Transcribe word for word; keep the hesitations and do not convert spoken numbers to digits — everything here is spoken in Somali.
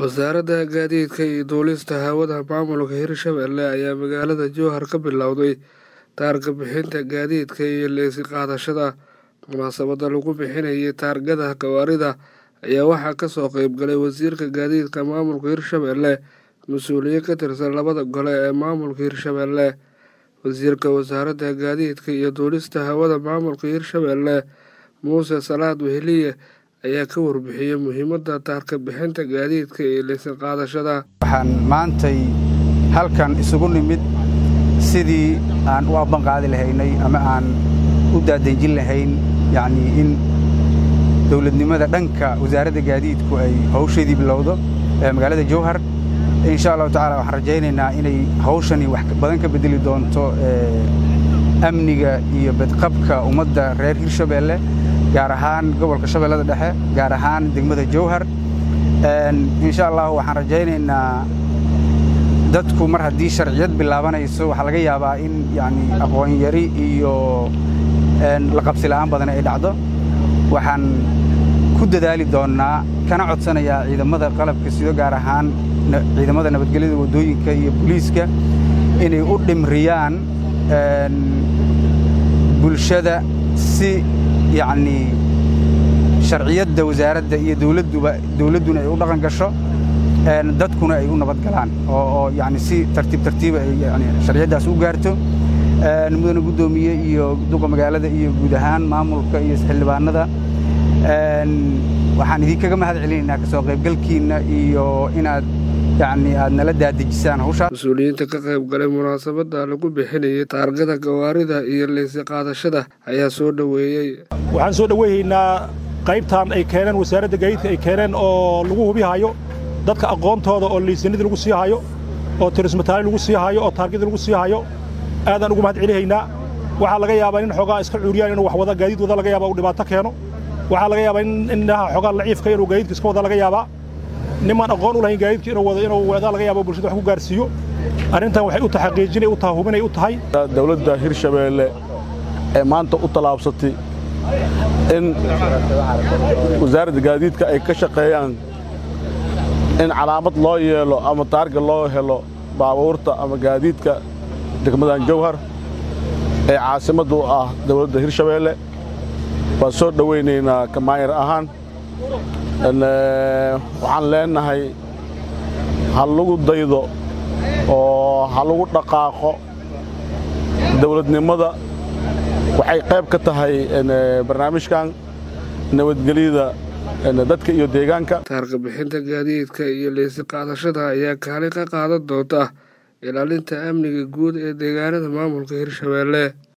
Wasaaradda Gaadiidka iyo Duulista Hawada Maamulka Hirshabelle ayaa magaalada Jowhar ka bilowday taarga bixinta gaadiidka iyo leesi qaadashada. Munaasabadda lagu bixinayay taargada gawaarida ayaa waxaa ka soo qayb galay Wasiirka Gaadiidka Maamulka Hirshabelle, mas'uuliyiin ka tirsan labada gole ee maamulka Hirshabelle. Wasiirka Wasaaradda Gaadiidka iyo Duulista Hawada Maamulka Hirshabelle, Muuse Salaad Weheliye, ayaa ka warbixiyay muhiimadda taarka bixinta gaadiidka iyo leesi qaadashada. Waxaan maantay halkan isugu nimid sidii aan u aqoon qaadi lahaynay ama aan u daadejin lahayn yani in dawladnimada dhanka wasaaradda gaadiidku ay hawsheedii bilowdo ee magaalada Jowhar. insha Allah taala waxaan rajaynaynaa inay hawshani wax badan ka bedeli doonto amniga iyo badqabka ummadda reer Hirshabelle, gaar ahaan gobolka Shabeellada Dhexe, gaar ahaan degmada Jowhar. insha Allah waxaan rajaynaynaa dadku mar haddii sharciyad bilaabanayso waxa laga yaabaa in yani aqoon yari iyo la qabsi la'aan badan ay dhacdo. waxaan ku dadaali doonaa kana codsanayaa ciidamada qalabka sida gaar ahaan ciidamada nabadgelyada wadooyinka iyo booliiska inay u dhimriyaan bulshada si yani sharciyadda wasaaradda iyo dawladduba dawladduna ay u dhaqan gasho, dadkuna ay u nabad galaan oo yani si tartiib tartiib ay yani sharciyaddaas u gaarto. mudane gudoomiye iyo duqa magaalada iyo guud ahaan maamulka iyo xildhibaanada waxaan idinkaga mahad celinaynaa ka soo qaybgalkiina iyo inaad yani aad nala daadejisaan hawsha. Mas'uuliyiinta ka qayb galay munaasabadda lagu bixinayay taargada gawaarida iyo leesi qaadashada ayaa soo dhaweeyay. waxaan soo dhaweeynaa qaybtan ay keeneen wasaaradda gaadiidka ay keeneen oo lagu hubihayo dadka aqoontooda oo liisanada lagu sii hayo oo tirismataali lagu sii hayo oo taargada lagu sii hayo. aadaan ugu mahad celinaynaa. waxaa laga yaabaa in xogaa iska cuuriyaan inuu wax wada gaadiid wada laga yaabaa uu dhibaato keeno. waxaa laga yaabaa in inaha xogaa laciifka inuu gaadiidka iska wada laga yaabaa. nimaan aqoon u lahayn gaadiidka inuu wada inuu wada laga yaabo bulshada wax ku gaarsiiyo. arrintan waxay u taxaqiijinay u tahay hubinay u tahay dawladda Hirshabelle ee maanta u talaabsatay in wasaaradda gaadiidka ay ka shaqeeyaan in calaamad loo yeelo ama taarga loo helo baabuurta ama gaadiidka degmadan Jowhar ee caasimaddu ah dawladda Hirshabelle. waan soo dhaweynaynaa kamaayir ahaan waxaan leenahay ha lagu daydo oo ha lagu dhaqaaqo. dawladnimada waxay qayb ka tahay barnaamijkan nabadgelyada dadka iyo deegaanka. taarga bixinta gaadiidka iyo leesi qaadashada ayaa kaalin ka qaadan doonta ilaalinta amniga guud ee deegaanada maamulka Hirshabelle.